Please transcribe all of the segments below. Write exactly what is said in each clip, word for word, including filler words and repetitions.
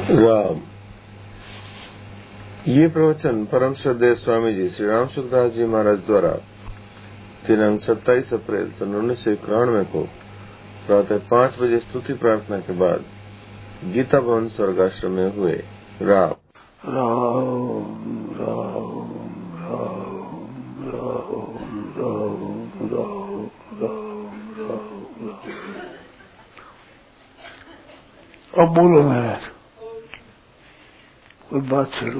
राम। ये प्रवचन परम श्रद्धेय स्वामी जी श्री राम सुखदास जी महाराज द्वारा दिनांक सत्ताईस अप्रैल सन उन्नीस सौ इक्यानवे को प्रातः पाँच बजे स्तुति प्रार्थना के बाद गीता भवन स्वर्गाश्रम में हुए। राम राम राम राम राम राम राम राम राम। अब बोलो महाराज, कोई बात छेड़ो।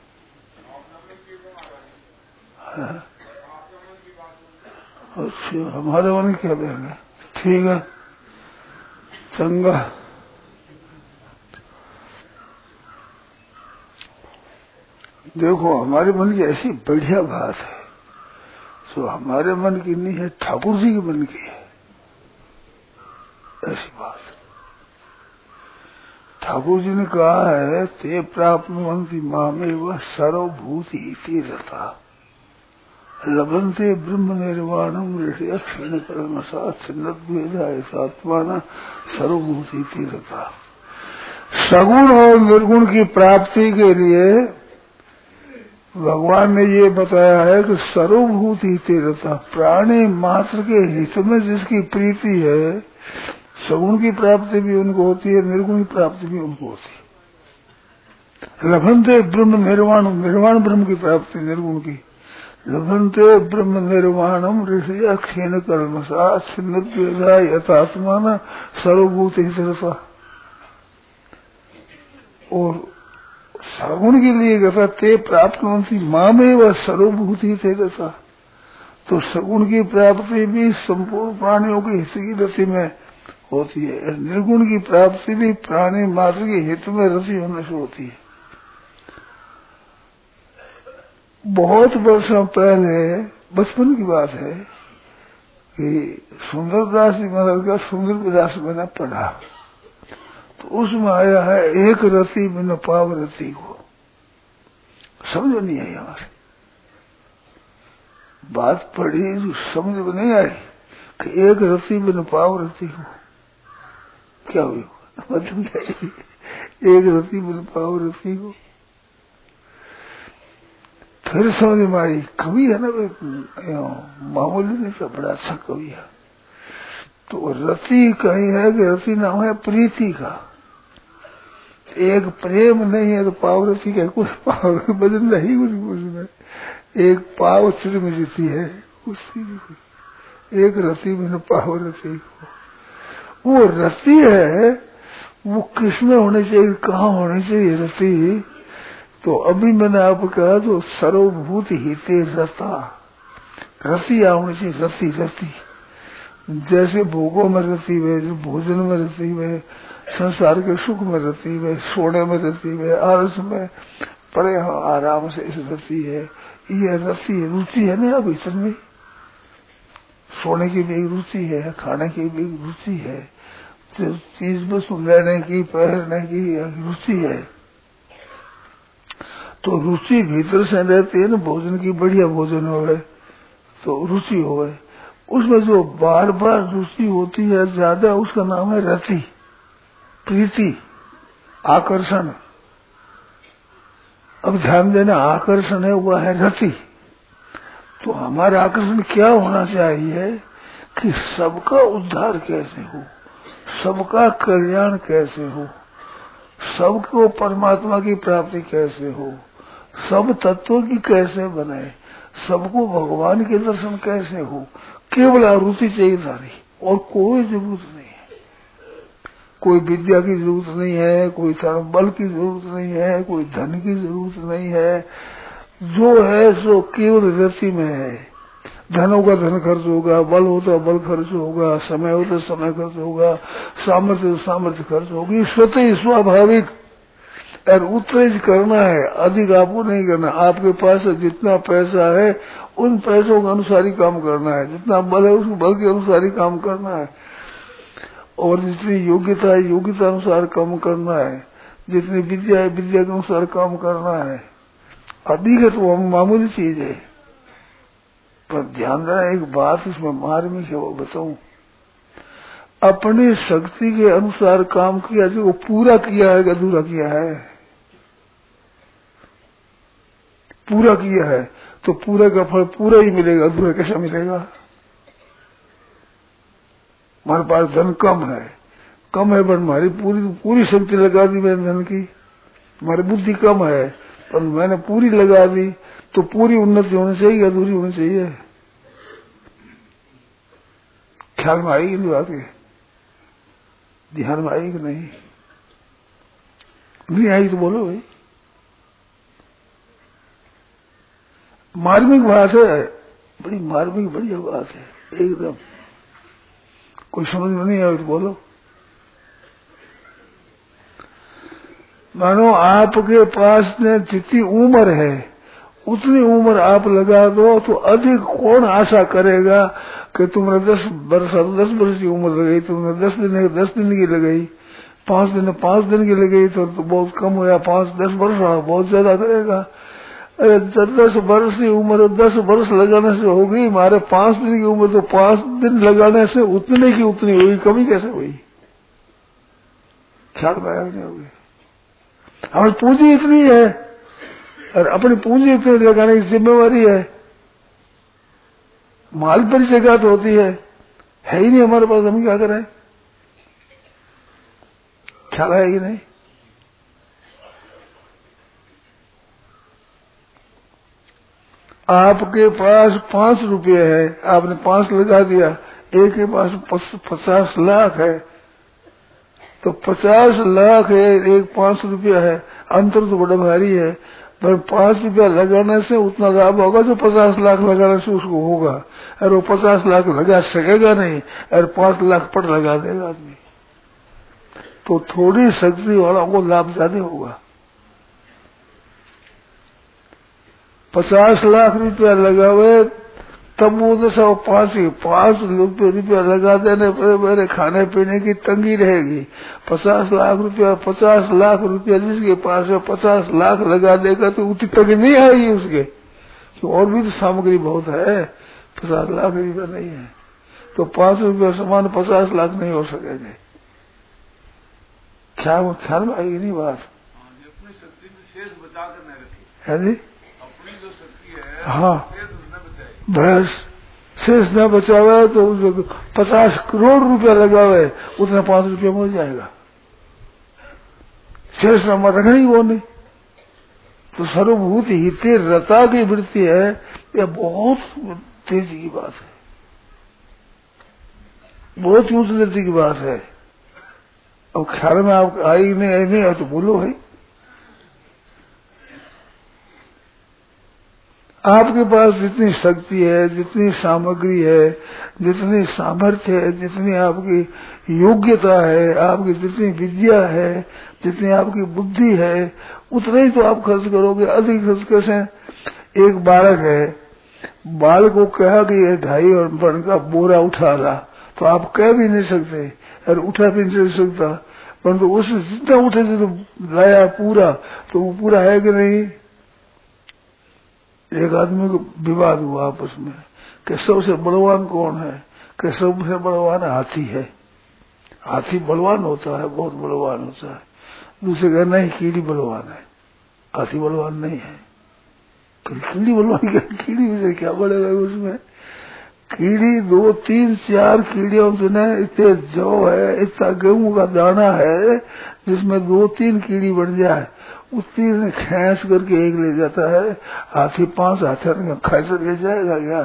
अच्छा, हमारे मन क्या देंगे? ठीक है, चंगा। देखो, हमारे मन की ऐसी बढ़िया बात है, सो हमारे मन की नहीं है, ठाकुर जी के मन की है ऐसी बात। ठाकुर जी ने कहा है, ते प्राप्नुवन्ति मामे वह सर्वभूति तीरथा लभन्ते ब्रह्म निर्वाणम ऋषय क्षीण कर्मसात् छिन्नद्वैधात्माना सर्वभूति तीरथा। सगुण और निर्गुण की प्राप्ति के लिए भगवान ने ये बताया है कि सर्वभूति तीरथा, प्राणी मात्र के हित में जिसकी प्रीति है, सगुण की प्राप्ति भी उनको होती है, निर्गुण की प्राप्ति भी उनको होती है। लभन्ते ब्रह्म निर्वाण, निर्वाण ब्रह्म की प्राप्ति निर्गुण की। लभन्ते ब्रह्म निर्वाणम ऋषय क्षीण कर्मसात् छिन्नद्वैधा यथात्माना सर्वभूति तीरथा। और सगुण के लिए कहता ते प्राप्नुवन्ति मामेव सर्वभूति तीरथा। तो सगुण की प्राप्ति भी संपूर्ण प्राणियों के हित की रति में होती है, निर्गुण की प्राप्ति भी प्राणी मात्र के हित में रति होने से होती है। बहुत वर्षों पहले बचपन की बात है कि सुंदरदास जी महाराज का सुंदर विलास मैंने पढ़ा, तो उसमें आया है एक रति बिन पाव रति को। समझ नहीं आई हमारे बात पढ़ी, समझ में नहीं आई कि एक रति बिन पाव रति को क्या हुई, मतलब क्या एक रति बिन पाव रति को। फिर समझ में आई, कवि है ना, मामूली नहीं था, बड़ा अच्छा कवि है। तो रति कहीं है कि रति नाम है प्रीति का। एक प्रेम नहीं है तो पाव रति का कुछ पाव बदल नहीं कुछ उसमें। एक पाव सिर में जीती है उसकी भी, एक रति में पाव रति को। वो रति है, वो किसमें होनी चाहिए, कहाँ होनी चाहिए रति? तो अभी मैंने आपको कहा तो सर्वभूति हिते रता, रति होनी चाहिए, रति रति। जैसे भोगों में रति है, भोजन में रति है, संसार के सुख में रति है, सोने में रति है, आलस में पड़े आराम से इस रति है। ये रति है, रुचि है ना अब इसमें। सोने की भी एक रुचि है, खाने की भी एक रुचि है, तो चीज वस्तु लेने की पहनने की रुचि है। तो रुचि भीतर से रहती है ना, भोजन की बढ़िया भोजन हो गए तो रुचि हो गए। उसमें जो बार बार रुचि होती है ज्यादा, उसका नाम है रति, प्रीति, आकर्षण। अब ध्यान देना, आकर्षण है वह है रति। तो हमारा आकर्षण क्या होना चाहिए कि सबका उद्धार कैसे हो, सबका कल्याण कैसे हो, सबको परमात्मा की प्राप्ति कैसे हो, सब तत्वों की कैसे बने, सबको भगवान के दर्शन कैसे हो। केवल रुचि चाहिए सारी, और कोई जरूरत नहीं है। कोई विद्या की जरूरत नहीं है, कोई बल की जरूरत नहीं है, कोई धन की जरूरत नहीं है। जो है सो केवल रति में है। धन होगा धन खर्च होगा, बल होता बल खर्च होगा, समय होता समय खर्च होगा, सामर्थ्य सामर्थ्य खर्च होगी, स्वतः ही स्वाभाविक। और उत्तरेज करना है, अधिक आपको नहीं करना। आपके पास जितना पैसा है उन पैसों के अनुसार ही काम करना है, जितना बल है उस बल के अनुसार ही काम करना है, और जितनी योग्यता है योग्यता अनुसार काम करना है, जितनी विद्या है विद्या के अनुसार काम करना है। अधिक तो मामूली चीज है, पर ध्यान देना एक बात इसमें मार्मिक है, वो बताऊं। अपनी शक्ति के अनुसार काम किया, जो पूरा किया है कि अधूरा किया है? पूरा किया है तो पूरे का फल पूरा ही मिलेगा, अधूरा कैसा मिलेगा? हमारे पास धन कम है, कम है पर हमारी पूरी पूरी शक्ति लगा दी मैंने धन की। हमारी बुद्धि कम है पर मैंने पूरी लगा दी, तो पूरी उन्नति होनी चाहिए, अधूरी होनी चाहिए? ख्याल में आएगी नहीं बात? ध्यान में आएगी कि नहीं? नहीं आई तो बोलो भाई। मार्मिक बात है, बड़ी मार्मिक बढ़िया बात है एकदम। कोई समझ में नहीं आए तो बोलो। मानो आपके पास में जितनी उम्र है उतनी उम्र आप लगा दो तो अधिक कौन आशा करेगा कि तुमने दस वर्ष दस वर्ष की उम्र लगाई, तुमने दस दिन दस दिन की लगाई, पांच दिन पांच दिन की लगाई तो, तो बहुत कम हुआ, पांच दस वर्ष बहुत ज्यादा करेगा। अरे दस वर्ष की उम्र दस वर्ष लगाने से हो गई, हमारे पांच दिन की उम्र तो पांच दिन लगाने से उतने की उतनी हुई, कमी कैसे हुई? ख्याल में नहीं होगी। हमारी पूंजी इतनी है और अपनी पूंजी इतनी लगाने की जिम्मेवारी है। माल पर जगह तो होती है, है ही नहीं हमारे पास, हम क्या करें? ख्याल है कि नहीं? आपके पास पांच रुपये है, आपने पांच लगा दिया, एक के पास पचास लाख है, तो पचास लाख है, एक पांच रुपया है, अंतर तो बड़ा भारी है। पर पांच रुपया लगाने से उतना लाभ होगा जो पचास लाख लगाने से उसको होगा, और वो पचास लाख लगा सकेगा नहीं, और पांच लाख पर लगा देगा आदमी, तो थोड़ी शक्ति वाला को लाभ ज्यादा होगा। पचास लाख रुपया लगा हुए तब वो तो सब पांच पांच रुपया लगा देने पर मेरे खाने पीने की तंगी रहेगी। पचास लाख रुपया पचास लाख रुपया जिसके पास है पचास लाख लगा देगा तो उतनी तंगी नहीं आएगी उसके, तो और भी तो सामग्री बहुत है, पचास लाख रुपया नहीं है तो पांच रुपया समान पचास लाख नहीं हो सकेंगे। ख्याल ख्याल में आएगी नहीं बात? अपनी शक्ति में शेष बचा कर नहीं रखी है जी? अपनी जो शक्ति है हाँ, बस शेष न बचा हुआ है तो पचास करोड़ रुपया लगा हुआ है, उतना पांच रुपया मिल जाएगा, शेष नंबर रखना ही वो नहीं। तो सर्वभूत हिते रता की वृत्ति है, यह बहुत तेजी की बात है, बहुत ऊंच गति की बात है। अब ख्याल में आप आई नहीं आई नहीं तो बोलो भाई। आपके पास जितनी शक्ति है, जितनी सामग्री है, जितनी सामर्थ्य है, जितनी आपकी योग्यता है, आपकी जितनी विद्या है, जितनी आपकी बुद्धि है, उतना ही तो आप खर्च करोगे, अधिक खर्च कैसे? एक बालक है, बालक को कहा कि ये ढाई और बन का बोरा उठा ला, तो आप कह भी नहीं सकते और उठा भी नहीं सकता, परंतु उससे जितना उठे थे तो लाया पूरा, तो वो पूरा है कि नहीं? एक आदमी को विवाद हुआ आपस में कि सबसे बलवान कौन है, कि सबसे बलवान हाथी है, हाथी बलवान होता है, बहुत बलवान होता है। दूसरे कह नहीं कीड़ी बलवान है, हाथी बलवान नहीं है। कीड़ी बलवान क्या, कीड़ी में क्या बढ़ेगा उसमें? कीड़ी दो तीन चार कीड़ियों से न इतने जौ है, इतना गेहूं का दाना है जिसमें दो तीन कीड़ी बढ़ जाए, उसी ने खींच करके एक ले जाता है। हाथी पांच हाथी खींच ले जाएगा क्या?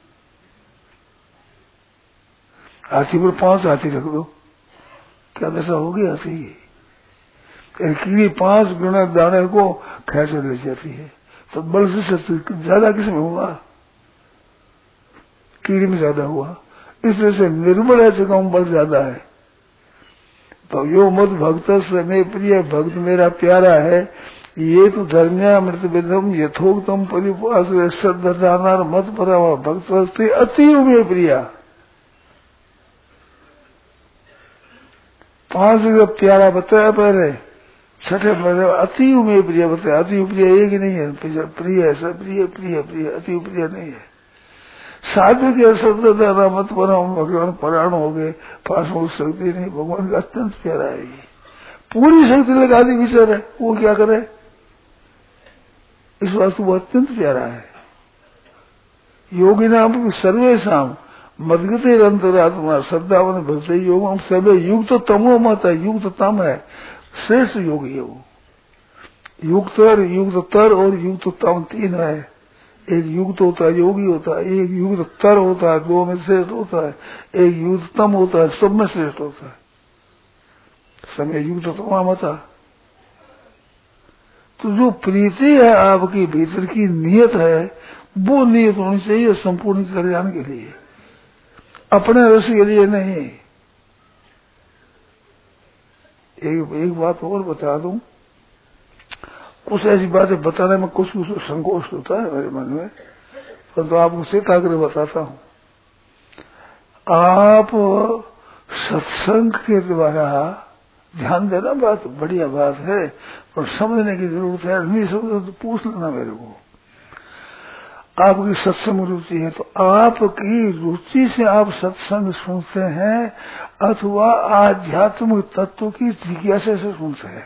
हाथी पर पांच हाथी रख दो, क्या वैसा होगी हाथी? कीड़ी पांच गुना दाने को खींच ले जाती है, तो बल से ज्यादा किसमें हुआ? कीड़ी में ज्यादा हुआ। इसलिए से निर्बल है जगह बल ज्यादा है। तो यो मत भक्त समय प्रिय, भक्त मेरा प्यारा है, ये तो धर्म्यामृत विधम यथोक्तम परिपास श्रद्धा मत पर भक्त अति में प्रिया। पांच जगह प्यारा बताया पहले, छठे पहले अति में प्रिय बताया। अति प्रिय एक ही नहीं है, प्रिय है सब प्रिय प्रिय प्रिय, अति प्रिय नहीं है। साधु के श्रद्धा मत परम भगवान परायण हो गए, पास में उस शक्ति नहीं। भगवान का अत्यंत प्यारा है, पूरी शक्ति लगा दी विचार है, वो क्या करे, इस वास्तु वो अत्यंत प्यारा है। योगी नाम सर्वेशम मदगते अंतरात्मा श्रद्धावन भक्ति योग हम सब युक्त तो तमो मत है, युक्त तम है, श्रेष्ठ योगी है वो। युक्तर युक्तर और युक्त तम तीन है, एक युक्त होता है योगी होता है, एक युक्त तर होता है दो में श्रेष्ठ होता है, एक युक्त तम होता है सब में श्रेष्ठ होता है। समय युक्त तमा मता। तो जो प्रीति है आपकी भीतर की नियत है, वो नियत होनी चाहिए संपूर्ण कल्याण के लिए, अपने रस के लिए नहीं। एक एक बात और बता दूं, कुछ ऐसी बातें बताने में कुछ कुछ संकोच होता है मेरे मन में, पर तो आपको सीधा कर बताता हूं। आप सत्संग के द्वारा ध्यान देना, बात बढ़िया बात है, पर समझने की जरूरत है। नहीं समझो तो पूछ लेना मेरे को। आपकी सत्संग रुचि है तो आपकी रुचि से आप सत्संग सुनते हैं अथवा आध्यात्मिक तत्व की जिज्ञासा से सुनते हैं।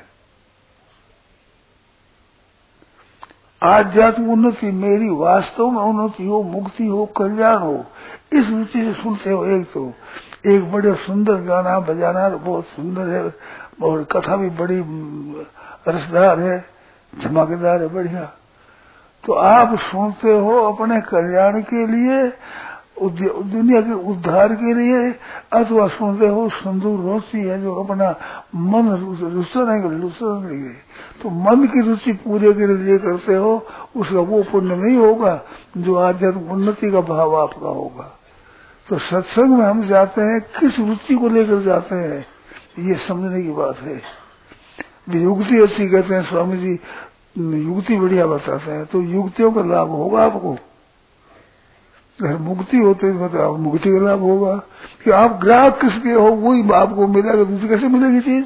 आध्यात्मिक उन्नति, मेरी वास्तव में उन्नति हो, मुक्ति हो, कल्याण हो, इस रुचि से सुनते हो। एक तो एक बड़े सुंदर गाना बजाना बहुत सुंदर है और कथा भी बड़ी रसदार है, धमाकेदार है, बढ़िया। तो आप सुनते हो अपने कल्याण के लिए, दुनिया के उद्धार के लिए, अथवा सुनते हो सुंदर रुचि है जो अपना मन रुचने के लिए, तो मन की रुचि पूरे के लिए करते हो, उसका वो पुण्य नहीं होगा जो आध्यात्मिक उन्नति का भाव आपका होगा। तो सत्संग में हम जाते हैं किस रुचि को लेकर जाते हैं, ये समझने की बात है। युक्ति अच्छी कहते हैं स्वामी जी, युक्ति बढ़िया बताते हैं, तो युक्तियों का लाभ होगा आपको। अगर मुक्ति होते तो मुक्ति का लाभ होगा कि आप ग्राहक किसके हो वही आपको मिलेगा, दूसरी कैसे मिलेगी चीज।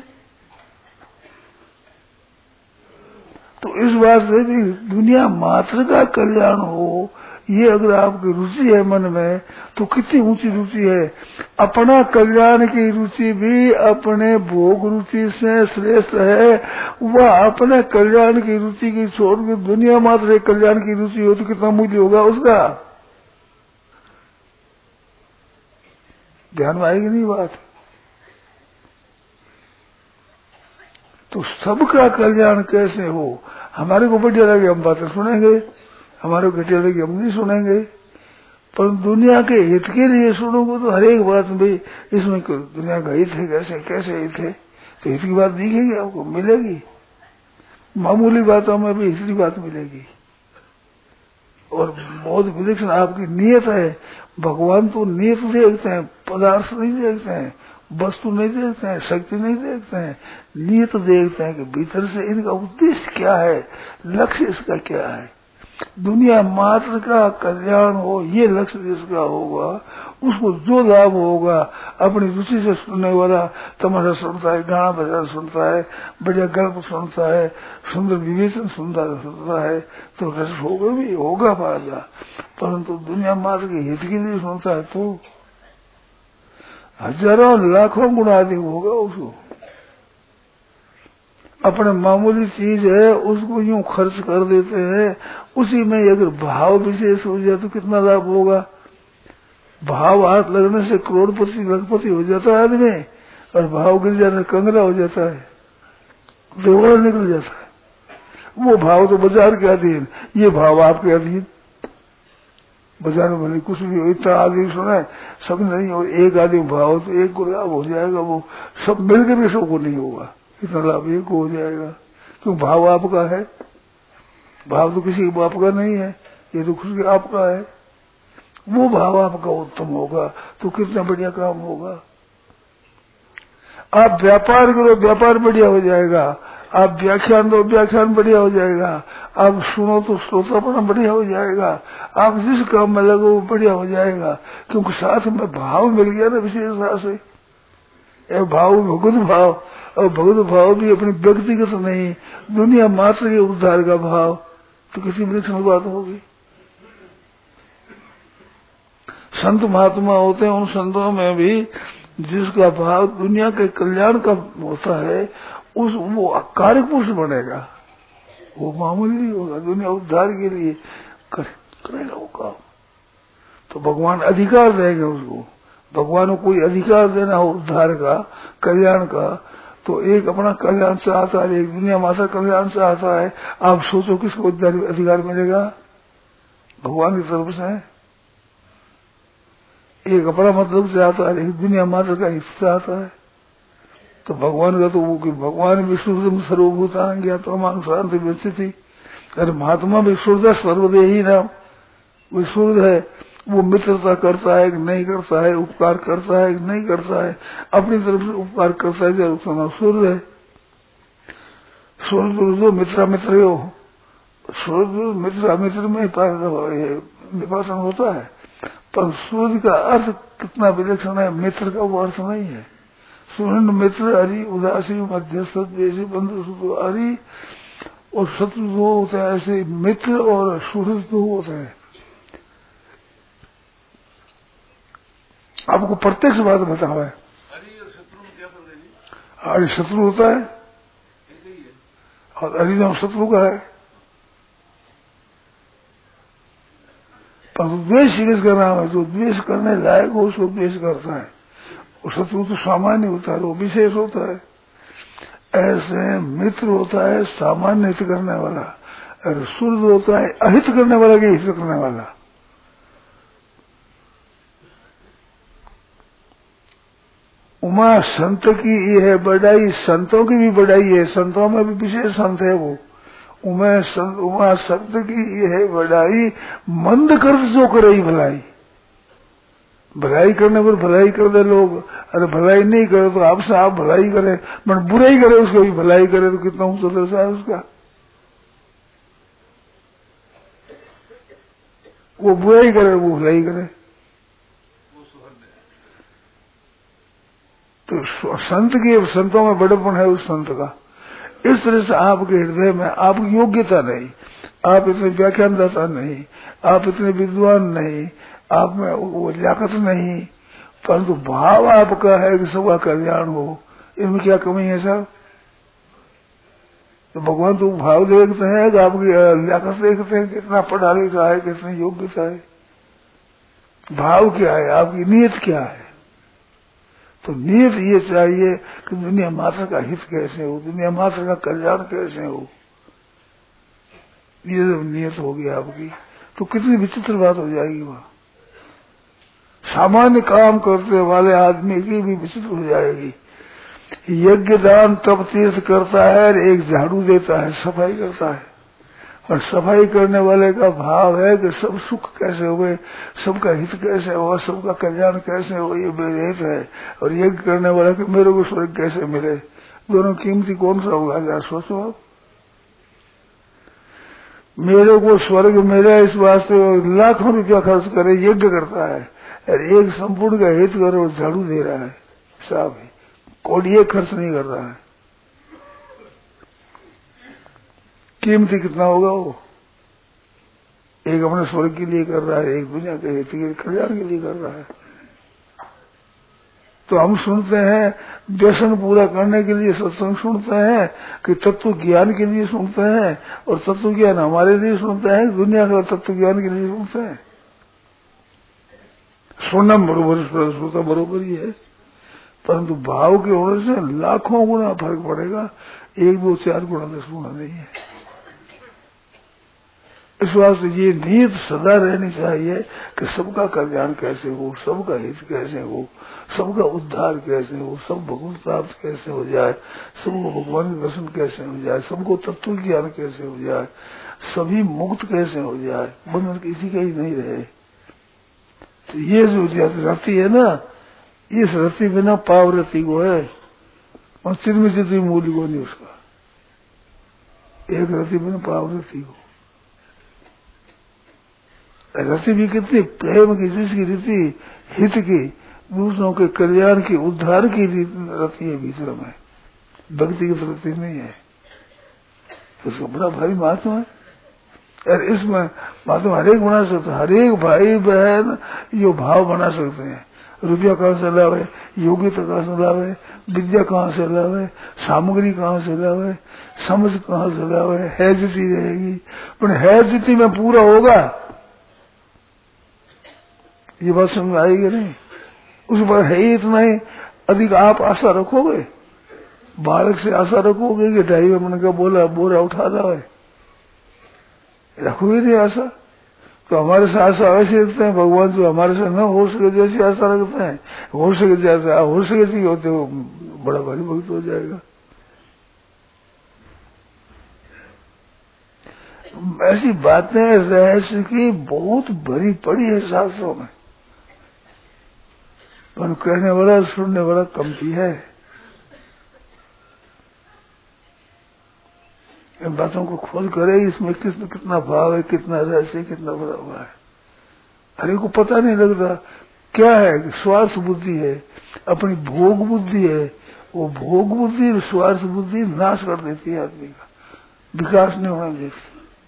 तो इस बात से भी दुनिया मात्र का कल्याण हो, ये अगर आपकी रुचि है मन में, तो कितनी ऊंची रुचि है। अपना कल्याण की रुचि भी अपने भोग रुचि से श्रेष्ठ है। वह अपने कल्याण की रुचि की छोड़ के दुनिया मात्र कल्याण की रुचि हो तो कितना मूल्य होगा उसका। ध्यान में आएगी नहीं बात। तो सबका कल्याण कैसे हो, हमारे को बढ़िया लगे हम बातें सुनेंगे, हमारे को घटिया लगे हम नहीं सुनेंगे, पर दुनिया के हित के लिए सुनोगे तो हर एक बात में इसमें दुनिया का हित है, कैसे कैसे हित है, तो हित की बात दिखेगी आपको, मिलेगी। मामूली बातों में भी हित की बात मिलेगी। और बहुत विलक्षण आपकी नियत है। भगवान तो नियत देखते हैं, पदार्थ नहीं देखते हैं, वस्तु नहीं देखते हैं, शक्ति नहीं देखते हैं, नियत देखते हैं कि भीतर से इनका उद्देश्य क्या है, लक्ष्य इसका क्या है। दुनिया मात्र का कल्याण हो, ये लक्ष्य जिसका होगा उसको जो लाभ होगा, अपनी रुचि से सुनने वाला तमाशा सुनता है, गाना बजाना सुनता है, बढ़िया गल्प सुनता है, सुंदर विवेचन सुनता सुनता है, तो रस होगा भी होगा फायदा। परंतु दुनिया मात्र के हित के लिए सुनता है तो हजारों लाखों गुना अधिक होगा उसको। अपने मामूली चीज है उसको यूं खर्च कर देते हैं, उसी में अगर भाव विशेष हो जाए तो कितना लाभ होगा। भाव हाथ लगने से करोड़पति लखपति हो जाता है आदमी, और भाव गिर जाने कंगला हो जाता है, देवड़ा निकल जाता है। वो भाव तो बाजार के अधीन, ये भाव आपके अधीन। बाजार में भले कुछ भी हो, इतना आदमी सुना है सब नहीं हो, एक आदमी भाव तो एक को लाभ हो जाएगा, वो सब मिलकर भी सबको नहीं होगा, इतना लाभ एक को हो जाएगा। क्यों, भाव आपका है, भाव तो किसी बाप का नहीं है, ये तो खुद आपका है। वो भाव आपका उत्तम होगा तो कितना बढ़िया काम होगा। आप व्यापार करो, व्यापार बढ़िया हो जाएगा। आप व्याख्यान दो, व्याख्यान बढ़िया हो जाएगा। आप सुनो तो श्रोतापन बढ़िया हो जाएगा। आप जिस काम में लगो वो बढ़िया हो जाएगा, क्योंकि साथ में भाव मिल गया ना विशेषता से। भाव भगवत भाव, और भगवत भाव भी अपनी व्यक्तिगत नहीं, दुनिया मात्र के उद्धार का भाव, तो किसी विलक्षण बात होगी। संत महात्मा होते हैं, उन संतों में भी जिसका भाव दुनिया के कल्याण का होता है, उस वो कार्य पुरुष बनेगा, वो मामूली नहीं होगा, दुनिया उद्धार के लिए कर, करेगा वो काम। तो भगवान अधिकार देंगे उसको, भगवान को कोई अधिकार देना हो उद्धार का, कल्याण का, तो एक अपना कल्याण चाहता है, एक दुनिया माता कल्याण चाहता है। आप सोचो किसको अधिकार मिलेगा? भगवान की तरफ से। एक अपना मतलब चाहता है, एक दुनिया माता का हिस्सा चाहता है। तो भगवान का तो वो कि भगवान विष्णु सर्वभूतान गया तो हमारे शांति व्यवस्थित थी। अरे महात्मा भी सूर्य सर्वदेह ही नाम, वो सूर्य है, वो मित्रता करता है कि नहीं करता है, उपकार करता है कि नहीं करता है, अपनी तरफ से उपकार करता है, जब उसका नाम सूर्य है। सूर्य जो मित्रा मित्र हो, सूर्य मित्रा मित्र में विभाषण होता है, पर सूर्य का अर्थ कितना विलक्षण है, मित्र का वो अर्थ नहीं है। सूर्य मित्र हरि उदासी मध्यस्थ बंधु हरि और शत्रु दो होते हैं, ऐसे मित्र और सूर्य दो होते हैं। आपको प्रत्यक्ष बात बता हुआ है। हरि और शत्रु में क्या फर्क है जी? हरि शत्रु होता है और हरि नाम शत्रु का है। पर द्वेष किसका नाम है? जो द्वेष करने लायक हो उसको द्वेष करता है, और शत्रु तो सामान्य होता है, वो विशेष होता है। ऐसे मित्र होता है सामान्य हित करने वाला, और सूर्य होता है अहित करने वाला के हित करने वाला। उमा संत की ये है बढ़ाई, संतों की भी बढ़ाई है, संतों में भी विशेष संत है वो। उमा संत उमा संत की ये है बढ़ाई, मंद कर जो करे ही भलाई। भलाई करने पर भलाई कर दे लोग, अरे भलाई नहीं करे तो आपसे आप भलाई करे, मन बुराई करे उसको भी भलाई करे तो कितना ऊंचा दर्जा है उसका। वो बुराई करे वो भलाई करे। तो संत के संतों में बड़ेपन है उस संत का। इस तरह से आपके हृदय में आपकी योग्यता नहीं, आप इतने व्याख्यानदाता नहीं, आप इतने विद्वान नहीं, आप में वो लियाकत नहीं, परंतु भाव आपका है कि सबका कल्याण हो। इनमें क्या कमी है साहब? तो भगवान तो भाव देखते हैं कि आपकी लियाकत देखते हैं, कितना पढ़ा लिखा है, कितनी योग्यता है। भाव क्या है, आपकी नीयत क्या है? तो नीयत ये चाहिए कि दुनिया मात्र का हित कैसे हो, दुनिया मात्र का कल्याण कैसे हो। ये जब नीयत होगी आपकी तो कितनी विचित्र बात हो जाएगी। वहां सामान्य काम करने वाले आदमी की भी विचित्र हो जाएगी। यज्ञ दान तप तीर्थ करता है, एक झाड़ू देता है, सफाई करता है, और सफाई करने वाले का भाव है कि सब सुख कैसे हुए, सबका हित कैसे हो, सबका कल्याण कैसे हो, ये मेरे हित है। और यज्ञ करने वाला कि मेरे को स्वर्ग कैसे मिले, दोनों कीमती कौन सा होगा? जरा सोचो आप। मेरे को स्वर्ग मिले इस वास्ते लाखों रुपया खर्च करे, यज्ञ करता है, और एक संपूर्ण का हित करो झाड़ू दे रहा है साहब, कोड़िए खर्च नहीं कर रहा है। कीमती कितना होगा वो? एक अपने स्वर्ग के लिए कर रहा है, एक दुनिया के हित के कल्याण के लिए कर रहा है। तो हम सुनते हैं व्यसन पूरा करने के लिए सत्संग सुनते हैं, कि तत्व ज्ञान के लिए सुनते हैं, और तत्व ज्ञान हमारे लिए सुनते हैं, दुनिया का तत्व ज्ञान के लिए सुनते हैं। सुनना बरोबर श्रोता बरोबर ही है, परंतु भाव के होने से लाखों गुना फर्क पड़ेगा, एक दो चार गुना दस गुना नहीं है। इस वास्ते ये नीयत सदा रहनी चाहिए कि सबका कल्याण कैसे हो, सबका हित कैसे हो, सबका उद्धार कैसे हो, सब भगवान प्राप्त कैसे हो जाए, सबको भगवान के दर्शन कैसे हो जाए, सबको तत्व ज्ञान कैसे हो जाए, सभी मुक्त कैसे हो जाए, बंधन किसी का ही नहीं रहे। तो ये जो रति है ना, इस रति बिना पावरति को है, और चिन्ह चित्र मूल्य को नहीं उसका। एक रति बिना पावरति को रति भी कितनी प्रेम की, जिसकी रीति हित की, दूसरों के कल्याण की, उद्धार की रति है भीतर में, भक्ति की प्रति नहीं है। तो उसका बड़ा भारी महत्व है। और इसमें महात्मा हरेक बना सकते, हरेक भाई बहन ये भाव बना सकते हैं। रुपया कहाँ से लावे, योग्यता कहाँ से लावे, विद्या कहाँ से लावे, सामग्री कहाँ से लावे, समझ कहाँ से लावे, है जितनी रहेगी, पर है जितनी में पूरा होगा, ये बात समझ आएगी नहीं। उस पर है ही इतना ही, अधिक आप आशा रखोगे, बालक से आशा रखोगे कि ढाई मन का बोला बोरा उठा लावे, रखोगे नहीं आशा। तो हमारे से आशा वैसे रखते हैं भगवान, जो हमारे से न हो सके जैसी आशा रखते हैं, हो सके जैसा हो सके थी होते वो बड़ा भारी भक्त हो जाएगा। ऐसी बातें रहस्य की बहुत भरी पड़ी है शास्त्रों में, पर कहने वाला सुनने वाला कमती है। इन बातों को खोल करे, इसमें कितना कितना भाव है, कितना रहस्य, कितना बड़ा हुआ है, हरे को पता नहीं लगता क्या है। स्वार्थ बुद्धि है, अपनी भोग बुद्धि है, वो भोग बुद्धि स्वार्थ बुद्धि नाश कर देती है, आदमी का विकास नहीं होने देती।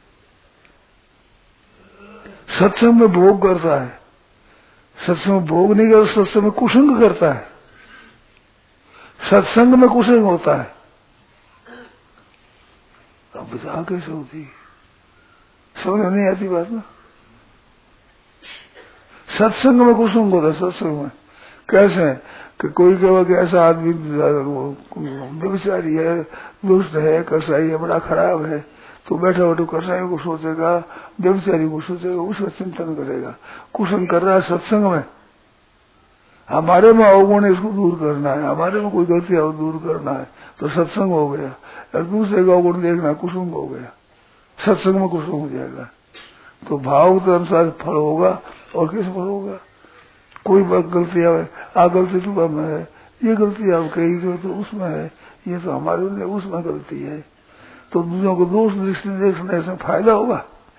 सत्संग में भोग करता है, सत्संग में भोग नहीं करता, सत्संग में कुसंग करता है, सत्संग में कुसंग होता है। अब बता कैसे होती, समझ नहीं आती बात ना। सत्संग में कुसंग होता है, सत्संग में कैसे कि कोई कहे कि ऐसा आदमी व्यभिचारी है, दुष्ट है, कसाई है, बड़ा खराब है, तो बैठा बैठो कसाई को सोचेगा, व्यभिचारी को सोचेगा, उसका चिंतन करेगा, कुसंग कर रहा है सत्संग में। हमारे में अवगुण है, इसको दूर करना है, हमारे में कोई गलती है दूर करना है, तो सत्संग हो गया। और दूसरे का अवगुण देखना, कुसुम हो गया, सत्संग में कुसुम हो जाएगा। तो भाव के अनुसार फल होगा, और किस फल होगा। कोई बात गलती आवे, आ गलती तो में है, ये गलती आप कही तो उसमें है, ये तो हमारे में उसमें गलती है, तो दूसरों को दोष दृष्टि देखने से फायदा होगा।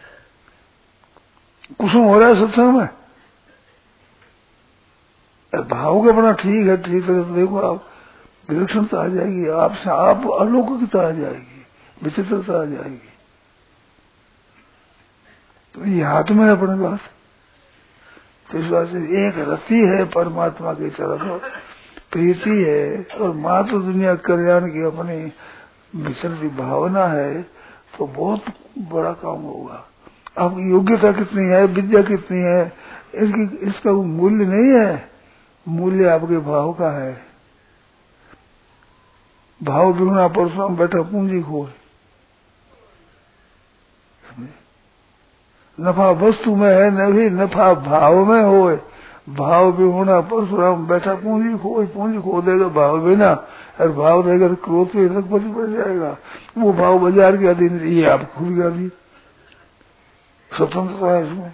कुसुम हो रहा है सत्संग में, भाव का बना ठीक है, ठीक है, तो देखो आप विलक्षणता आ जाएगी, आपसे आप अलौकिकता आ जाएगी, विचित्रता आ जाएगी। तो ये हाथ में है अपने पास। तो इस बात से एक रति है परमात्मा की तरफ, प्रीति है, और मात्र दुनिया कल्याण की अपनी विचरती भावना है, तो बहुत बड़ा काम होगा। अब योग्यता कितनी है, विद्या कितनी है, इसकी इसका मूल्य नहीं है, मूल्य आपके भाव का है। भाव बिगुना परसों बैठा पूंजी खो, नफा वस्तु में है नहीं, नफा भाव में हो। भाव बिगुना परशुराम बैठा पूंजी खो, पूंजी खो देगा भाव बिना, और भाव रहेगा तो क्रोध पे लगभग बढ़ जाएगा। वो भाव बाजार के अधीन, ये आप खुद के अधीन, स्वतंत्रता है इसमें।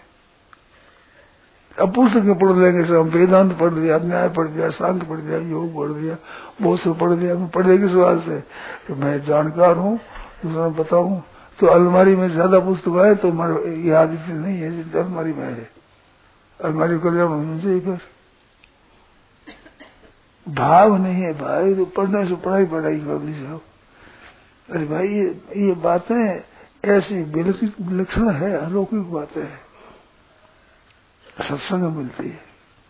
अब पुस्तकें पढ़ लेंगे, हम वेदांत पढ़ दिया, न्याय पढ़ दिया, शांत पढ़ दिया, योग पढ़ दिया, बहुत से पढ़ दिया, पढ़ने के सवाल से कि मैं जानकार हूँ, दूसरा बताऊँ। तो अलमारी में ज्यादा पुस्तक है तो याद इतनी नहीं है जितनी अलमारी में है, अलमारी कल्याण होनी चाहिए। फिर भाव नहीं है भाई, तो पढ़ने से पढ़ाई पढ़ाई करनी साहब। अरे भाई ये ये बातें ऐसी विलक्षण है, अलौकिक बातें है, सत्संग में मिलती है।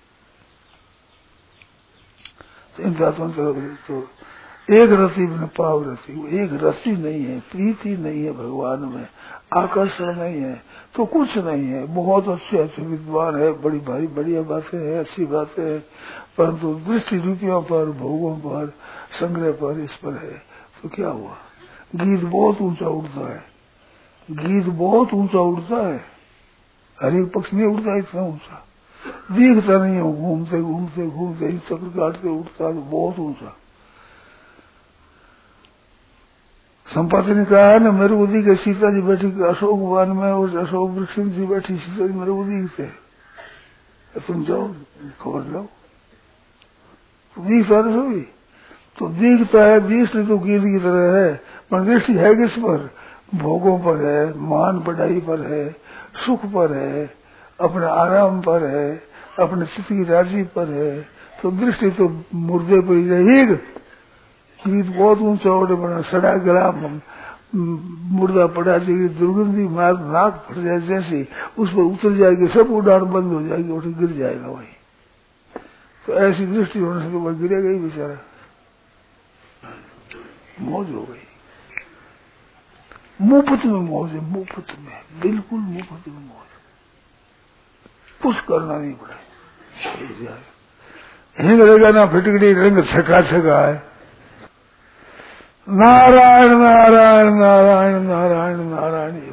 तो इन बातों तो एक रसी में पाव रसी, एक रसी नहीं है, प्रीति नहीं है भगवान में, आकर्षण नहीं है, तो कुछ नहीं है। बहुत अच्छे अच्छे विद्वान है, बड़ी भारी बढ़िया बातें हैं, अच्छी बातें हैं, परंतु दृष्टि रुपयों पर, भोगों पर, संग्रह पर, इस पर है, तो क्या हुआ। गीत बहुत ऊंचा उड़ता है, गीत बहुत ऊंचा उड़ता है, हर एक पक्ष नहीं उड़ता इतना ऊंचा, दिखता नहीं है, घूमते घूमते घूमते चक्र काटते उठता है बहुत ऊंचा। संपाति ने कहा है ना, मेरे उदी के सीता जी बैठी अशोक वन में, और अशोक वृक्ष जी बैठी, सीता जी मेरे उदी से, तुम जाओ खबर लो, तो दिखता है सभी, तो दिखता है, दृष्टि तो गीत की तरह है, पर दृष्टि है किस पर, भोगों पर है, मान बढ़ाई पर है, सुख पर है, अपने आराम पर है, अपने चित्त की राजी पर है, तो दृष्टि तो मुर्दे पर ही रहेगी। गीत बहुत ऊंचा उड़े बना, सड़ा गला मुर्दा पड़ा जाएगी, दुर्गंधी मार नाक फट जाए जैसे उस पर उतर जाएगी, सब उड़ान बंद हो जाएगी, उठ गिर जाएगा वही। तो ऐसी दृष्टि होने से तो वह गिरेगा ही बेचारा। मौज हो गई, मुफ्त में मौज है, मुफ्त में, बिल्कुल मुफ्त में मौज, कुछ करना नहीं पड़ा। हिंग लगाना फिटकड़ी रंग छका छका है। नारायण नारायण नारायण नारायण नारायण